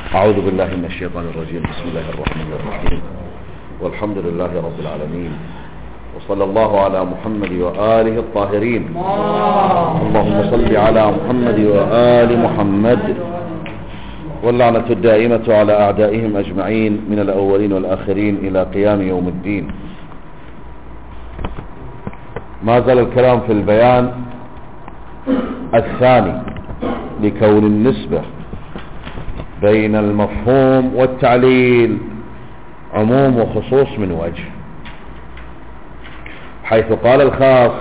أعوذ بالله من الشيطان الرجيم. بسم الله الرحمن الرحيم، والحمد لله رب العالمين، وصلى الله على محمد وآله الطاهرين. اللهم صل على محمد وآل محمد، واللعنة الدائمة على أعدائهم أجمعين من الأولين والآخرين إلى قيام يوم الدين. ما زال الكلام في البيان الثاني لكون النسبة بين المفهوم والتعليل عموم وخصوص من وجه، حيث قال الخاص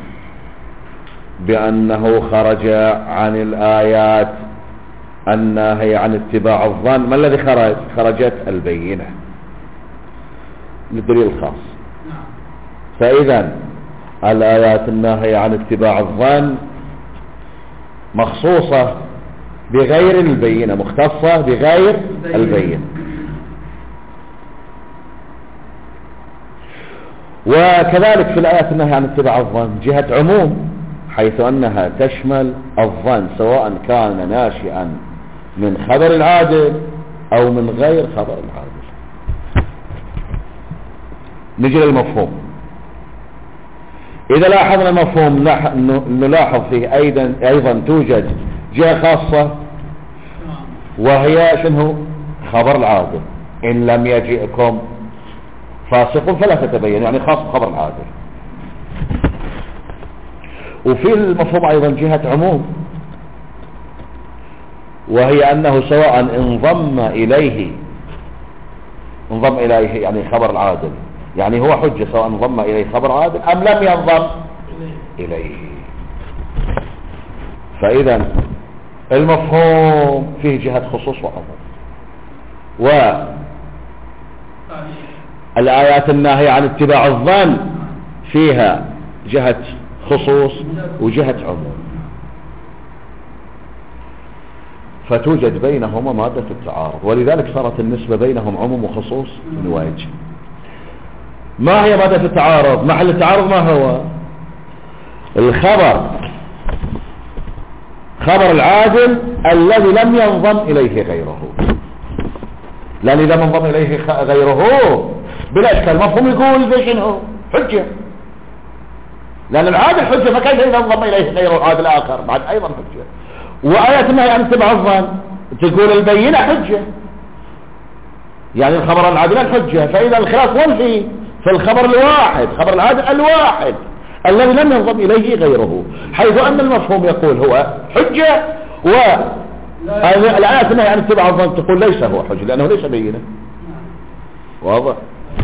بأنه خرج عن الآيات الناهية عن اتباع الظن. ما الذي خرجت البينة للدليل الخاص. فإذا الآيات الناهية عن اتباع الظن مخصوصة بغير البينة، مختصة بغير البينة. وكذلك في الآيات الناهية عن اتباع الظن جهة عموم، حيث أنها تشمل الظن سواء كان ناشئا من خبر العادل أو من غير خبر العادل. نجي للمفهوم. إذا لاحظنا المفهوم نلاحظ فيه أيضا توجد جهة خاصة، وهي شنو؟ خبر العادل. إن لم يجئكم فاسق فلا تتبين، يعني خاص بخبر العادل. وفي المفهوم أيضا جهة عموم، وهي أنه سواء انضم إليه يعني خبر العادل، يعني هو حجة سواء انضم إليه خبر عادل أم لم ينضم إليه. فإذا المفهوم فيه جهة خصوص وعموم. والآيات الناهية عن اتباع الظن فيها جهة خصوص وجهة عموم، فتوجد بينهما مادة التعارض، ولذلك صارت النسبة بينهم عموم وخصوص من وجه. ما هي مادة التعارض؟ محل التعارض ما هو؟ خبر العادل الذي لم ينضم إليه غيره، لأن إذا ما انضم إليه غيره بلا إشكال مفهوم يقول ذي شنو؟ حجة، لأن العادل حجة، فكيف إذا انضم إليه غيره عادل آخر بعد أيضا حجة. وآيات النهي عن اتباع الظن تقول البينة حجة، يعني الخبر العادل حجة. فإذا الخلاف وين في الخبر الواحد، خبر العادل الواحد الذي لم ينضم إليه غيره، حيث أن المفهوم يقول هو حجة، والآيات النهي عن اتباع الظن تقول ليس هو حجة لأنه ليس بينة. واضح؟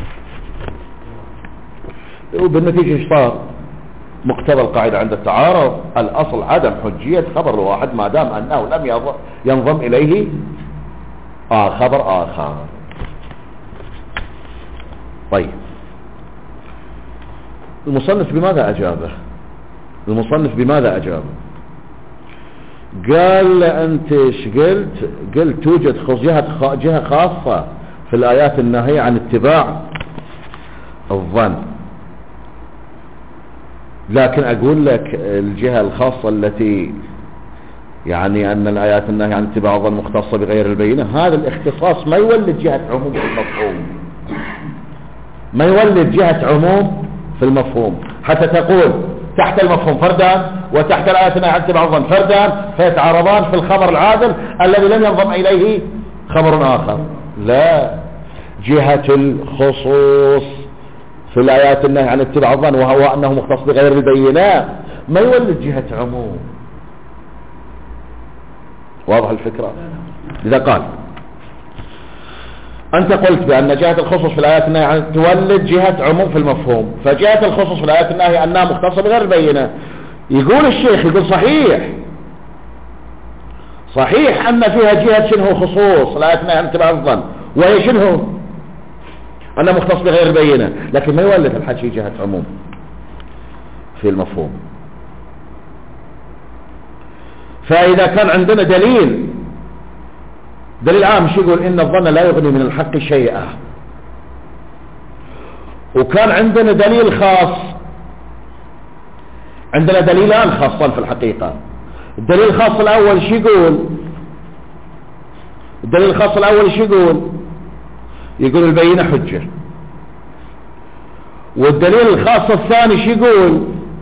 وبالنتيجة صار مقتضى القاعدة عند التعارض الأصل عدم حجية خبر الواحد ما دام أنه لم ينضم إليه خبر آخر. طيب، المصنف بماذا أجابه؟ قال أنت ايش قلت توجد جهة خاصة في الآيات الناهية عن اتباع الظن، لكن أقول لك الجهة الخاصة التي يعني أن الآيات الناهية عن اتباع الظن مختصة بغير البينة، هذا الاختصاص ما يولد جهة عموم في المفهوم، ما يولد جهة عموم في المفهوم، حتى تقول تحت المفهوم فردا وتحت الآيات الناهية عن اتباع الظن فردا فيتعارضان في الخبر العادل الذي لم ينضم إليه خبر آخر. لا، جهة الخصوص في الآيات النهي عن اتباع الظن وهو أنه مختص بغير البينات ما يولد جهة عموم. واضح الفكرة؟ إذا قال أنت قلت بأن جهة الخصوص في الآيات النهي عن تولد جهة عموم في المفهوم، فجهة الخصوص في الآيات النهي أنها مختصة بغير البينات. يقول الشيخ صحيح أن فيها جهة شنو خصوص الآيات النهي عن اتباع الظن، وهي شنو أنه مختص بغير البينة، لكن ما يولد الحكي جهة عموم في المفهوم. فإذا كان عندنا دليل عام شو يقول إن الظن لا يغني من الحق شيئا، وكان عندنا دليل خاص، عندنا دليلان خاصان في الحقيقة. الدليل الخاص الأول شو يقول؟ الدليل الخاص الأول ايش يقول؟ يقول البينة حجة. والدليل الخاص الثاني ايش يقول؟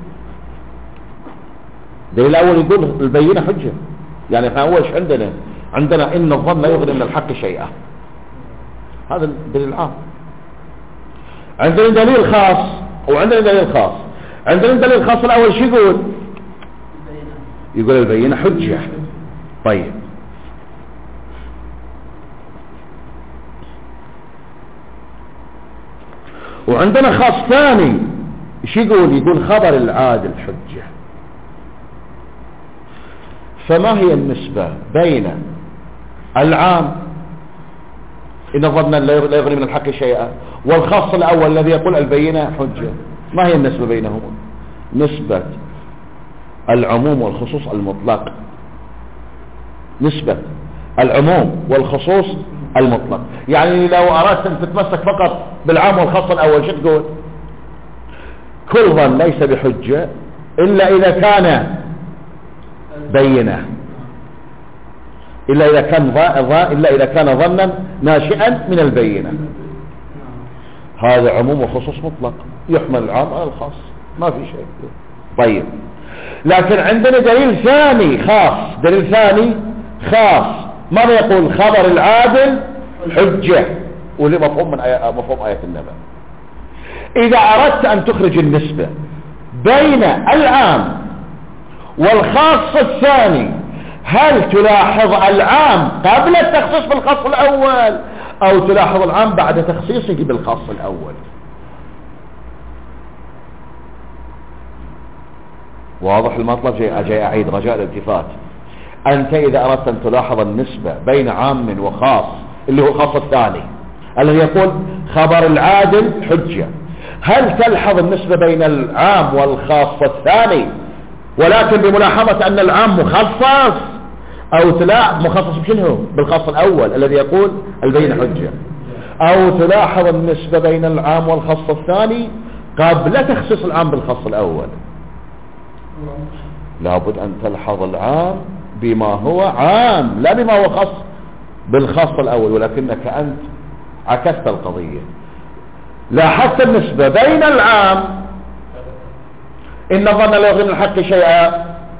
الدليل الأول يقول البينة حجة. يعني احنا أول شيء عندنا إن الظن لا يغني من الحق شيئا، هذا الدليل العام. عندنا دليل خاص وعندنا دليل خاص. عندنا الدليل الخاص الأول ايش يقول؟ يقول البينة حجة. طيب وعندنا خاص ثاني ايش يقول؟ يقول خبر العادل حجة. فما هي النسبة بين العام إن ظنا لا يغني من الحق شيئا والخاص الأول الذي يقول البينة حجة؟ ما هي النسبة بينهما؟ نسبة العموم والخصوص المطلق. نسبة العموم والخصوص المطلق. يعني لو أردت أن تتمسك فقط بالعام والخاص الأول شو تقول؟ كل ظن ليس بحجة إلا إذا كان بينة، إلا إذا كان ظنا ناشئا من البينة. هذا عموم وخصوص مطلق، يحمل العام على الخاص، ما في شيء. طيب لكن عندنا دليل ثاني خاص. دليل ثاني خاص ماذا يقول؟ خبر العادل حجة، واللي مفهوم من مفهوم آية النبأ. إذا أردت أن تخرج النسبة بين العام والخاص الثاني، هل تلاحظ العام قبل التخصيص بالخاص الأول أو تلاحظ العام بعد تخصيصه بالخاص الأول؟ واضح المطلب؟ جاي أعيد رجاء الالتفات. أنت إذا أردت أن تلاحظ النسبة بين عام وخاص اللي هو الخاص الثاني الذي يقول خبر العادل حجة، هل تلحظ النسبة بين العام والخاص الثاني ولكن بملاحظة أن العام مخصص، أو مخصص بشنو؟ بالخاص الأول الذي يقول البينة حجة، أو تلاحظ النسبة بين العام والخاص الثاني قبل تخصيص العام بالخاص الأول؟ لابد أن تلحظ العام بما هو عام لا بما هو خاص بالخاص الأول، ولكنك أنت عكست القضية. لاحظت النسبة بين العام إن ظن لا يغني من الحق شيئا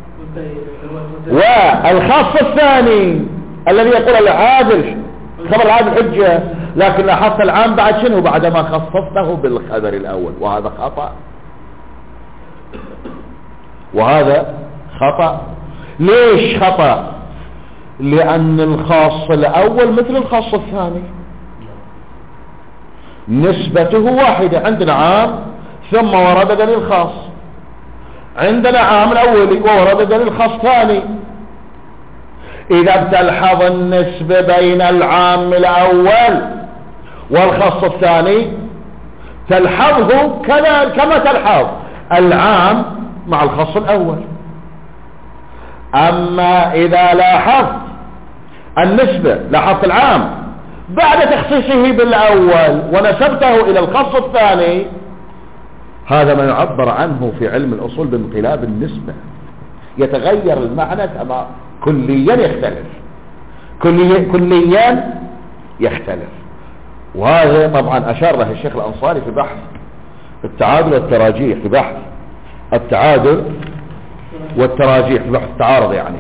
والخاص الثاني الذي يقول العادل خبر العادل حجة، لكن لاحظت العام بعد شنو؟ بعد ما خصصته بالخبر الأول، وهذا خطأ. وهذا خطأ. ليش خطأ؟ لأن الخاص الأول مثل الخاص الثاني نسبته واحدة. عندنا عام ثم ورد دليل خاص، عندنا عام الأولي وورد دليل خاص ثاني. إذا بتلحظ النسبة بين العام الأول والخاص الثاني تلحظه كما تلحظ العام مع الخاص الأول. أما إذا لاحظت النسبة، لاحظت العام بعد تخصيصه بالأول ونسبته إلى الخاص الثاني، هذا ما يعبر عنه في علم الأصول بانقلاب النسبة. يتغير المعنى كما كليا يختلف، كليا يختلف. وهذا طبعا أشار له الشيخ الأنصاري في بحث التعادل والتراجيح، في بحث التعادل والتراجيح، في بحث التعارض يعني.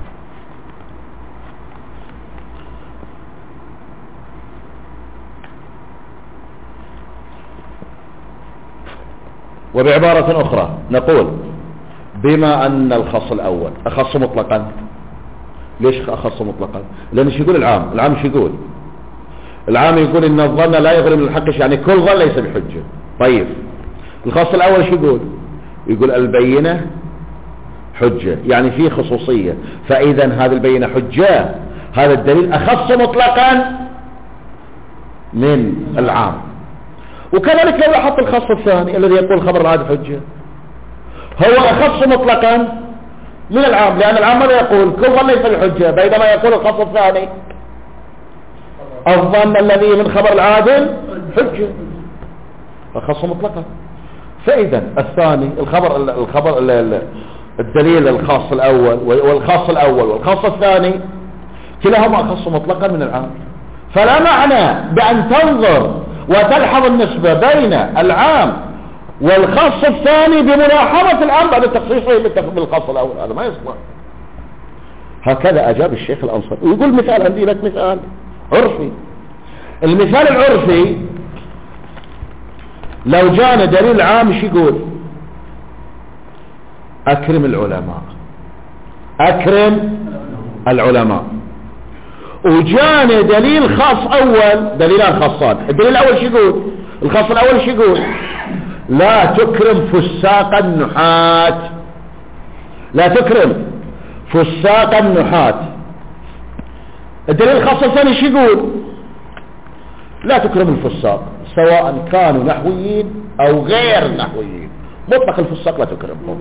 وبعبارة أخرى نقول بما أن الخاص الأول أخص مطلقا. ليش أخص مطلقا؟ لأن ايش يقول العام؟ العام ايش يقول؟ العام يقول إن الظن لا يغني من الحق، يعني كل ظن ليس بحجة. طيب الخاص الأول ايش يقول؟ يقول البينة حجة، يعني فيه خصوصية. فإذا هذه البينة حجة، هذا الدليل أخص مطلقا من العام. وكذلك لو لاحظت الخاص الثاني الذي يقول خبر العادل حجة، هو أخص مطلقا من العام، لأن العام ماذا يقول؟ كل ظن ليس بحجة، بينما يقول الخاص الثاني الظن الذي من خبر العادل حجة، أخص مطلقا. فإذا الثاني الدليل الخاص الأول والخاص الأول والخاص الثاني كلاهما أخص مطلقا من العام. فلا معنى بأن تنظر وتلحظ النسبة بين العام والخاص الثاني بملاحظة العام بعد تخصيصه بالخاص الأول، هذا ما يصلح. هكذا أجاب الشيخ الأنصاري. ويقول مثال، عندي لك مثال عرفي. المثال العرفي لو جانا دليل عام ايش يقول؟ أكرم العلماء، أكرم العلماء. وجانا دليل خاص أول، دليلان خاصان. الدليل الأول ايش يقول؟ الخاص الأول ايش يقول؟ لا تكرم فساق النحات، لا تكرم فساق النحات. الدليل الخاص الثاني ايش يقول؟ لا تكرم الفساق سواء كانوا نحويين او غير نحويين، مطلق الفساق لا تكرمهم.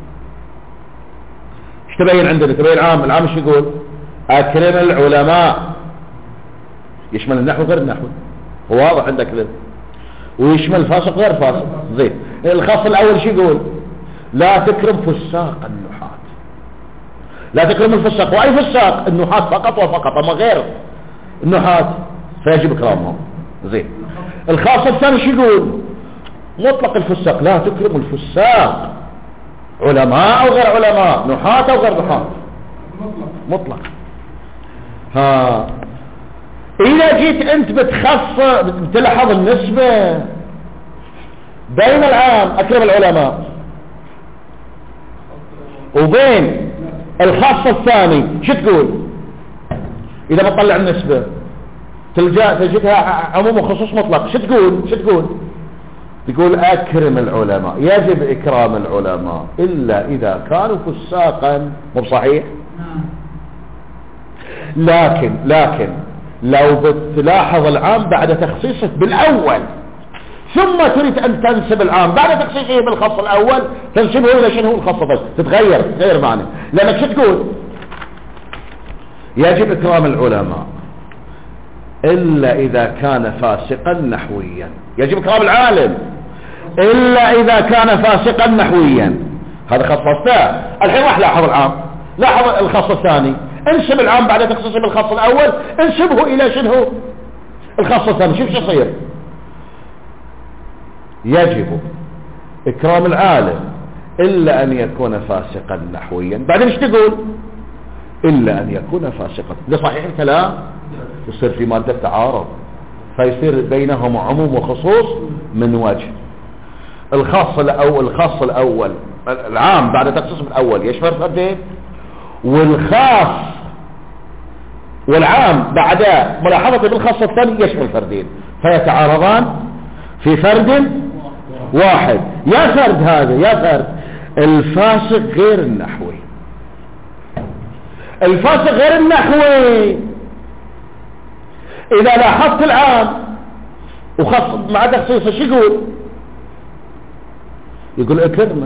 ايش تبين عندنا؟ تبين العام. العام ايش يقول؟ اكرم العلماء، يشمل النحو غير النحو، هو واضح عندك ذلك، ويشمل الفاسق غير فاسق. زين. الخاص الاول ايش يقول؟ لا تكرم فساق النحات، لا تكرم الفساق. واي فساق؟ النحات فقط وفقط، اما غير النحات فيجب اكرامهم. زين. الخاص الثاني ايش يقول؟ مطلق الفساق، لا تكرم الفساق علماء او غير علماء، نحات او غير نحات، مطلق. ها اذا جيت انت بتلحظ النسبة بين العام اكرم العلماء وبين الخاص الثاني، شو تقول؟ اذا بتطلع النسبة تجدها عموم وخصوص مطلق، شو تقول؟ تقول اكرم العلماء، يجب اكرام العلماء الا اذا كانوا فساقا. مو بصحيح؟ لكن لو بتلاحظ العام بعد تخصيصه بالاول ثم تريد ان تنسب العام بعد تخصيصه بالخاص الاول، تنسبه الى شنو؟ الخاص الثاني، تتغير معنى. لانك شو تقول؟ يجب اكرام العلماء الا اذا كان فاسقا نحويا، يجب اكرام العالم الا اذا كان فاسقا نحويا. هذا خصصته. الحين راح لاحظ العام، لاحظ الخاص الثاني، انسب العام بعد تخصيصه بالخاص الاول، انسبه الى شنو؟ الخاص الثاني. شوف شو يصير؟ يجب اكرام العالم الا ان يكون فاسقا نحويا. بعدين ايش تقول؟ الا ان يكون فاسقا. ده صحيح الكلام؟ يصير في مادة تعارض، فيصير بينهم عموم وخصوص من وجه. الخاص الاول العام بعد تخصيصه بالاول يشمل فردين، والعام بعد ملاحظته بالخاص الثاني يشمل فردين، فيتعارضان في فرد واحد. يا فرد الفاسق غير النحوي. الفاسق غير النحوي اذا لاحظت العام وخاص مع تخصيصه شو يقول اكرمه.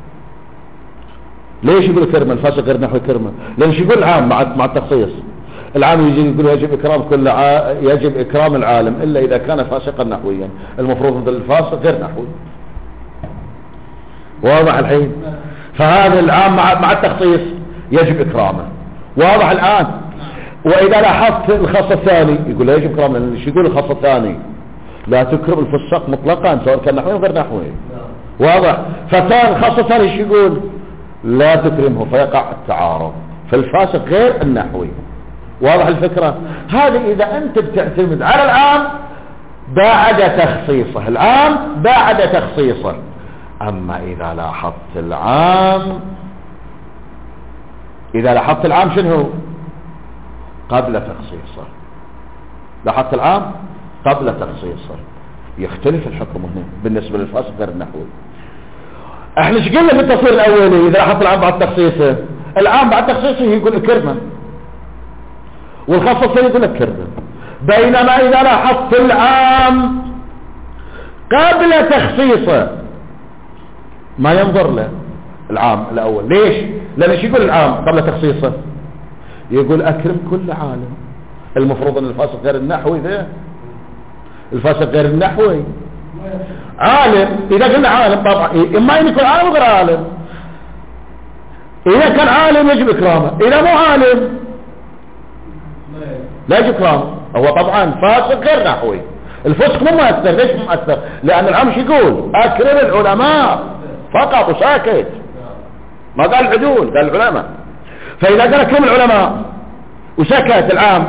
ليش يقول اكرمه؟ الفاسق غير نحوي كرمه لان شو يقول العام مع التخصيص. العام يجي يقول يجب اكرام العالم الا اذا كان فاسقا نحويا، المفروض ان الفاسق غير نحوي. واضح الحين؟ فهذا العام مع التخصيص يجب اكرامه. واضح الان؟ واذا لاحظت الخاص الثاني يقول يجب اكرامه، لان شو يقول الخاص الثاني؟ لا تكرم الفساق مطلقا سواء كان نحوي او غير نحوي. واضح؟ فكان الخاص الثاني ايش يقول؟ لا تكرمه، فيقع التعارض، فالفاسق غير النحوي. واضح الفكرة؟ هذه اذا انت بتعتمد على العام بعد تخصيصه، العام بعد تخصيصه. اما اذا لاحظت العام شنو؟ قبل تخصيصه. لاحظت العام قبل تخصيصه، يختلف الحكم هنا بالنسبة للفاسق غير النحوي. احنا ايش قلنا في التصوير الاولي؟ اذا لاحظت العام بعد تخصيصه، العام بعد تخصيصه يقول اكرمه، والخاص الثاني يقول اكرمه. بينما اذا لاحظت العام قبل تخصيصه ما ينظر له العام الاول. ليش؟ لان ايش يقول العام قبل تخصيصه؟ يقول اكرم كل عالم. المفروض ان الفاسق غير النحوي ذا، الفاسق غير النحوي عالم. اذا قلنا عالم طبعا اما ان يكون عالم غير عالم. اذا كان عالم يجب اكرامه، اذا مو عالم لا يجب إكرامه. هو طبعا فاسق غير نحوي. الفسق مو مؤثر. ليش مو مؤثر؟ لأن العام شو يقول؟ أكرم العلماء فقط وساكت، ما قال العدول، قال العلماء. فإذا قال أكرم العلماء وسكت العام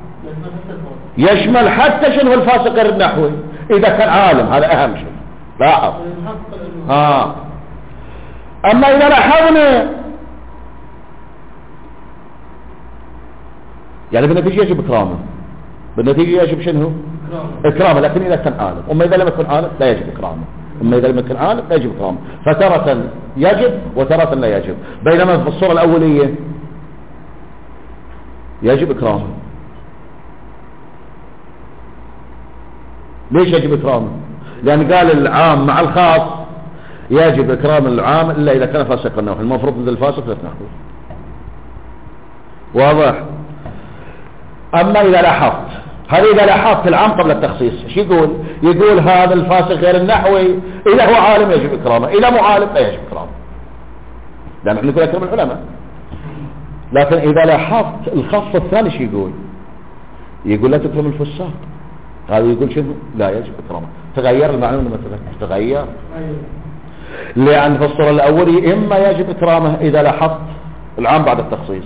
يشمل حتى شنو الفاسق غير النحوي إذا كان عالم. هذا أهم شيء. لاحظ. أما إذا لاحظنا يعني بالنتيجة يجب إكرامه. بالنتيجة يجب شنو؟ إكرامه. لكن إذا كان عالم. أما إذا لم يكن عالم لا يجب إكرامه. أما إذا لم يكن عالم لا يجب إكرامه. فترة يجب وترة لا يجب. بينما في الصورة الأولية يجب إكرامه. ليش يجب إكرامه؟ لأن قال العام مع الخاص يجب إكرام العام إلا إذا كان فاسقا نحو. المفروض مثل الفاسق لا نحو. واضح؟ أما إذا لاحظت هذا، إذا لاحظت العام قبل التخصيص شو يقول؟ يقول هذا الفاسق غير النحوي إذا هو عالم يجب إكرامه، إذا مو عالم لا يجب إكرامه، لأن نحن نقول أكرم العلماء. لكن إذا لاحظت الخاص الثاني شو يقول؟ يقول لا تكرم الفساق. هذا يقول شنو؟ لا يجب إكرامه. تغير المعنى لما تغير. لأن في الصورة الأولية إما يجب إكرامه إذا لاحظت العام بعد التخصيص،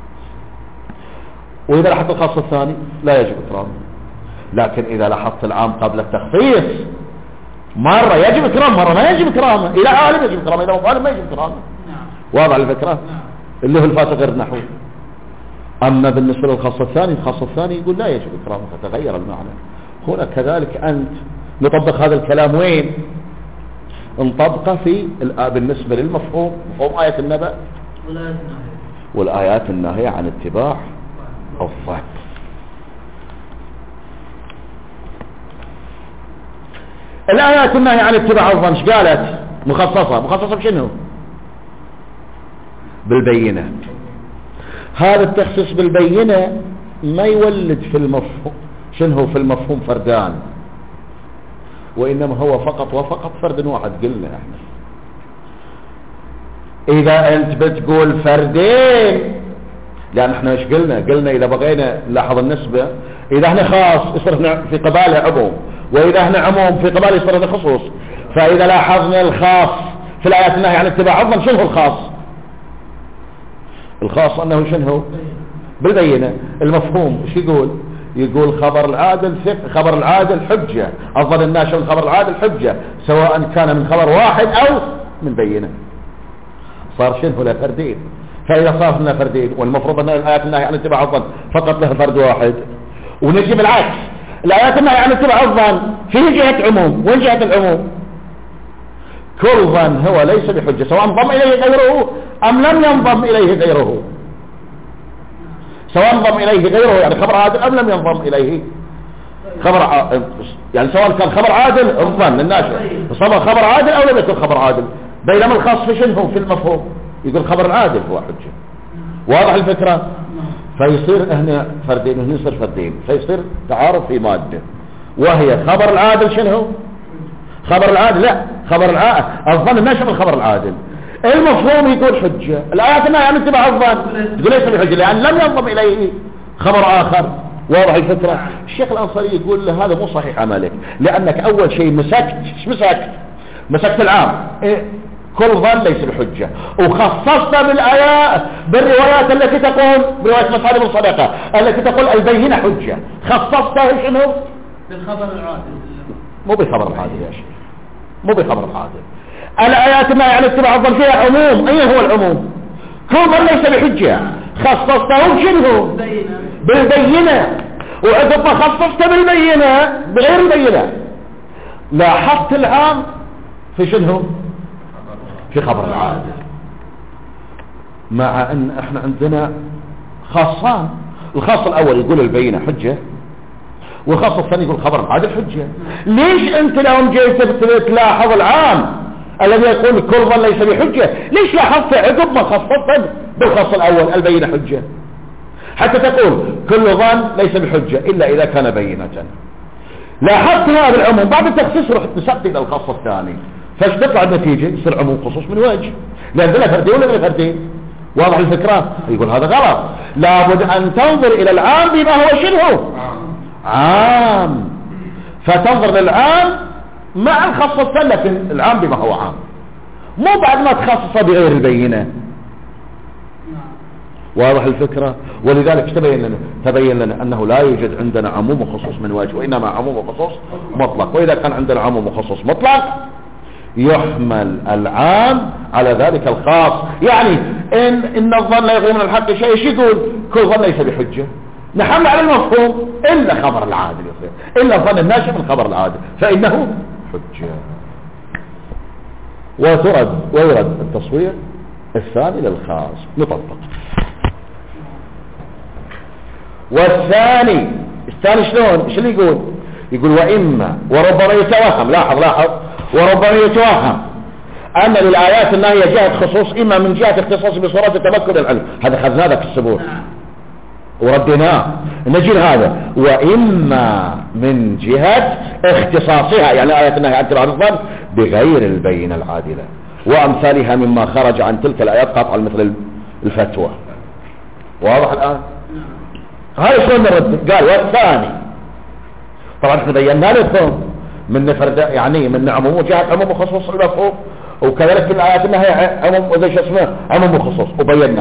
وإذا لاحظت الخاص الثاني لا يجب إكرامه. لكن إذا لاحظت العام قبل التخصيص مرة يجب إكرامه، مرة ما يجب إكرامه. إذا عالم يجب إكرامه، إذا مو عالم ما يجب إكرامه. واضح الفكرة؟ اللي هو الفاسق غير النحو. أما بالنسبة للخاص الثاني، الخاص الثاني يقول لا يجب إكرامه، فتغير المعنى. هنا كذلك أنت نطبق هذا الكلام وين؟ نطبقه في بالنسبة للمفهوم، مفهوم آية النبأ والآيات الناهية عن اتباع الظن. الآيات الناهية عن اتباع الظن ايش قالت؟ مخصصة بشنو؟ بالبينة. هذا التخصيص بالبينة ما يولد في المفهوم شنو في المفهوم فردان، وإنما هو فقط وفقط فرد واحد. قلنا احنا إذا أنت بتقول فردين، لأن احنا ايش قلنا إذا بغينا نلاحظ النسبة، إذا احنا خاص يصير في قباله عموم، وإذا احنا عموم في قباله يصير خصوص. فإذا لاحظنا الخاص في الآيات النهي عن اتباع الظن شنو الخاص؟ الخاص أنه شنو؟ بالبينة. المفهوم ايش يقول؟ يقول خبر العادل حجة. أفضل الناشئ من خبر العادل حجة، سواء كان من خبر واحد أو من بينة. صار شنو له فردين. فإذا صار لنا فردين، والمفروض أن الآيات النهي عن اتباع الظن فقط له فرد واحد، ونجي بالعكس الآيات النهي عن اتباع الظن في جهة عموم. وين جهة العموم؟ كل ظن هو ليس بحجة، سواء انضم إليه غيره أم لم ينضم إليه غيره. سواء انضم إليه غيره يعني خبر عادل أم لم ينضم إليه يعني سواء كان خبر عادل الظن الناشئ سواء خبر عادل أو لم يكن خبر عادل. بينما الخاص في شنو في المفهوم؟ يقول خبر العادل هو حجة. واضح الفكرة؟ فيصير هنا فردين وهنا يصير فردين، فيصير تعارض في مادة، وهي خبر العادل شنو؟ خبر العادل لا خبر العادل الظن الناشئ من خبر العادل. المفهوم يقول حجة. الآيات النهي عن اتباع الظن تقول ليس بحجة لأن لم ينضم إليه خبر آخر. واضح الفكرة؟ الشيخ الأنصاري يقول له هذا مو صحيح عملك، لأنك أول شيء مسكت العام كل ظن ليس بحجة، وخصصت بالروايات التي تقول برواية مسعود بن صدقة التي تقول البينة حجة، خصصتها شنو؟ بالخبر العادل. مو بالخبر العادل يا شيخ، مو بالخبر العادل. الآيات ما يعني اتباع الظن فيها عموم. أين هو العموم؟ كل ظن ليس بحجة، خصصته بشنو؟ بالبينة، وعقب ما خصصت بالبينة بغير البينة لاحظت العام في شنو؟ في خبر العادل. مع ان احنا عندنا خاصان، الخاص الاول يقول البينة حجة، والخاص الثاني يقول خبر العادل حجة. ليش انت لو جيت تلاحظ العام الذي يقول كل ظن ليس بحجة، ليش لاحظت عقب ما خصصت بالخاص الاول البينة حجة؟ حتى تقول كل ظن ليس بحجة الا اذا كان بينة. لاحظت هذا العموم بعد التخصيص رحت نسقت الى الخاص الثاني، فايش تطلع النتيجة؟ يصير عموم خصوص من وجه، لان ذلا فردين ولا ذلا فردين واضح الفكرة؟ يقول هذا غلط، لابد ان تنظر الى العام بما هو شنو عام، فتنظر للعام مع الخاص الثاني، لكن العام بما هو عام، مو بعد ما تخصص بغير البينة. واضح الفكرة؟ ولذلك تبين لنا أنه لا يوجد عندنا عموم وخصوص من وجه، وإنما عموم وخصوص مطلق. وإذا كان عندنا عموم وخصوص مطلق يحمل العام على ذلك الخاص. يعني إن الظن لا يغني من الحق شيء، ايش يقول؟ كل ظن ليس بحجة، نحمل على المفهوم إلا خبر العادل يصير، إلا الظن الناشئ من خبر العادل فإنه حجة. ويرد التصوير الثاني للخاص نطبق. والثاني شلون؟ ايش اللي يقول وإما وربما يتوهم، لاحظ وربما يتوهم أن للآيات الناهية جهة خصوص، إما من جهة اختصاص بصورة تمكن العلم، هذا خذناه ذاك السبوع وردناه، نجي هذا وإما من جهة اختصاصها، يعني آيات الناهية عن اتباع الظن بغير البينة العادلة وأمثالها مما خرج عن تلك الآيات قطعا مثل الفتوى. واضح الآن؟ هاي شلون نرد؟ قال والثاني، طبعا احنا بينا لكم من نفرد يعني من عموم وجهة عموم وخصوص المفهوم، وكذلك الآيات الناهية عموم وذا شو اسمه عموم وخصوص،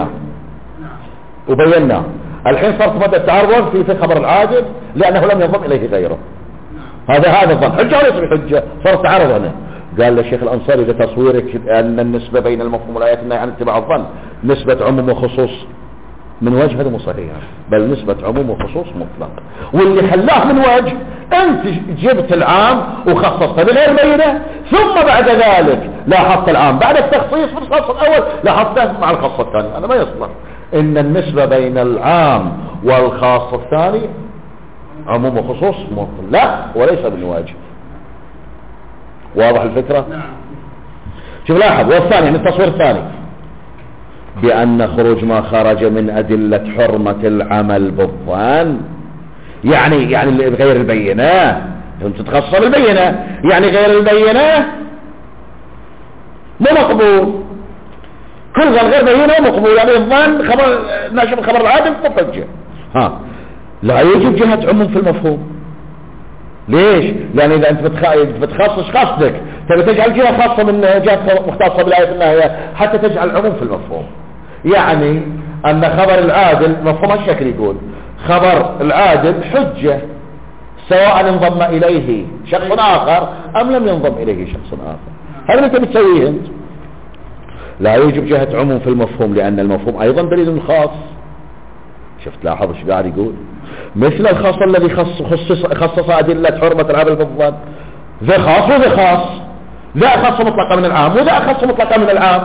وبيناه. الحين صارت مدى التعرض في خبر العادل لأنه لم ينضم إليه غيره، هذا الظن حجة وليس بحجة، صار تعرض هنا. قال للشيخ الأنصاري لتصويرك أن النسبة بين المفهوم والآيات الناهية عن اتباع الظن نسبة عموم وخصوص من وجه، هذا مو صحيح، بل نسبة عموم وخصوص مطلق. واللي خلاه من وجه انت جبت العام وخصصته بغير بينه، ثم بعد ذلك لاحظت العام بعد التخصيص في الخاص الاول لاحظته مع الخاص الثاني، هذا ما يصلح. ان النسبة بين العام والخاص الثاني عموم وخصوص مطلق وليس من وجه. واضح الفكرة؟ شوف لاحظ. والثاني يعني التصوير الثاني بأن خروج ما خرج من أدلة حرمة العمل بالظن، يعني غير البينة، انت تتخصص بالبينة، يعني غير البينة مو مقبول، كل ظن غير بينة مقبول، يعني الظن خبر ناشئ من خبر العادل فحجة. لا يوجد جهة عموم في المفهوم. ليش؟ لأن إذا أنت بتخصص قصدك تبي تجعل جهة خاصة من جهة مختصة بالآية الناهية حتى تجعل عموم في المفهوم. يعني أن خبر العادل مفهوم الشكل يقول خبر العادل حجة سواء انضم إليه شخص آخر أم لم ينضم إليه شخص آخر. هذا أنت بتسويه أنت. لا يوجد جهة عموم في المفهوم لأن المفهوم أيضا دليل خاص. شفت لاحظ ايش قاعد يقول؟ مثل الخاص الذي خصص أدلة حرمة العمل بالظن، ذا خاص وذا خاص، ذا خاص مطلقة من العام وذا خاص مطلقة من العام.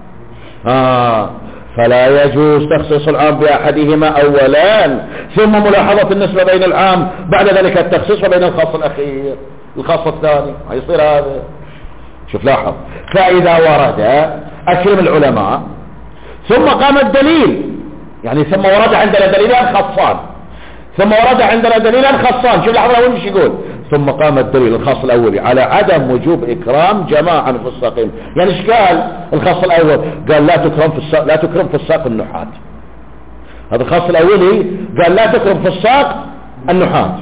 فلا يجوز تخصيص العام بأحدهما أولا ثم ملاحظة النسبة بين العام بعد ذلك التخصيص وبين الخاص الأخير الخاص الثاني، هيصير هذا. شوف لاحظ. فإذا ورد أكرم العلماء ثم قام الدليل، يعني ثم ورد عندنا دليلان خاصان، ثم ورد عندنا دليلان خاصان. شوف لحظة أول ايش يقول؟ ثم قام الدليل الخاص الأولي على عدم وجوب إكرام جماعة فساقين. يعني ايش قال الخاص الأول؟ قال لا تكرم فساق النحات. هذا الخاص الأولي قال لا تكرم فساق النحات.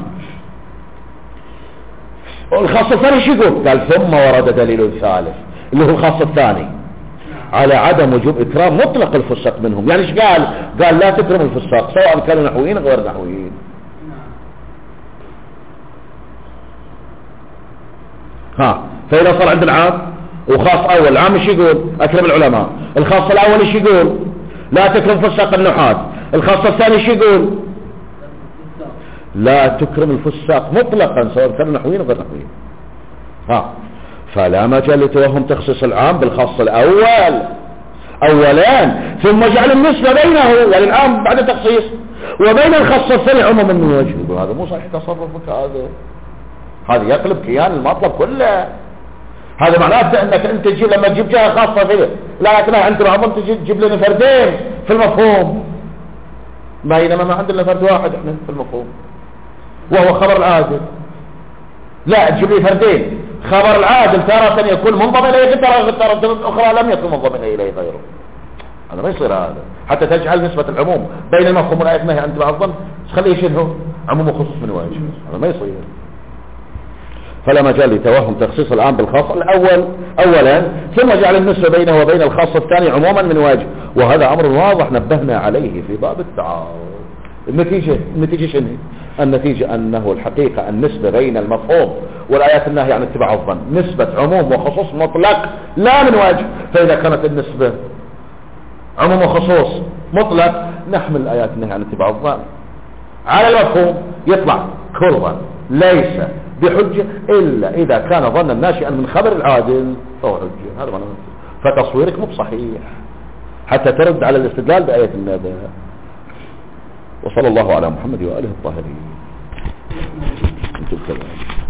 والخاص الثاني ايش يقول؟ قال ثم ورد دليل ثالث اللي هو الخاص الثاني على عدم وجوب إكرام مطلق الفساق منهم. يعني ايش قال؟ قال لا تكرم الفساق سواء كانوا نحويين أو غير نحويين. فإذا صار عند العام وخاص أول، العام ايش يقول؟ أكرم العلماء. الخاص الأول ايش يقول؟ لا تكرم فساق النحات. الخاص الثاني ايش يقول؟ لا تكرم الفساق مطلقا سواء كانوا نحويين أو غير نحويين. فلا مجال لتوهم تخصيص العام بالخاص الأول أولان ثم جعل النسبة بينه يعني العام بعد التخصيص وبين الخاص الثاني عموما من وجه. يقول هذا مو صحيح تصرفك، هذا يقلب كيان المطلب كله. هذا معناته انك انت لما تجيب جهة خاصة فيه لا تنهى عند العموم تجيب لنا فردين في المفهوم، بينما ما عندنا فرد واحد احنا في المفهوم وهو خبر العادل. لا تجيب لي فردين، خبر العادل تارة يكون منضم إليه تارة أخرى لم يكن منضم إليه غيره. هذا ما يصير هذا. حتى تجعل نسبة العموم بين المفهوم والآية النهي عن اتباع الظن تخليه شنو عموم وخصوص من وجه. هذا ما يصير. فلا مجال لتوهم تخصيص العام بالخاص الأول أولا، ثم جعل النسبة بينه وبين الخاص الثاني عموما من وجه، وهذا أمر واضح نبهنا عليه في باب التعارض. النتيجة شنو؟ النتيجة أنه الحقيقة النسبة بين المفهوم والآيات النهي عن اتباع الظن نسبة عموم وخصوص مطلق لا من وجه. فإذا كانت النسبة عموم وخصوص مطلق نحمل الآيات النهي عن اتباع الظن على المفهوم، يطلع كل ظن ليس بحجة إلا إذا كان ظنا ناشئا من خبر العادل فهو حجة. هذا معنى فتصويرك مو بصحيح حتى ترد على الاستدلال بآية النبأ. وصلى الله على محمد وآله الطاهرين.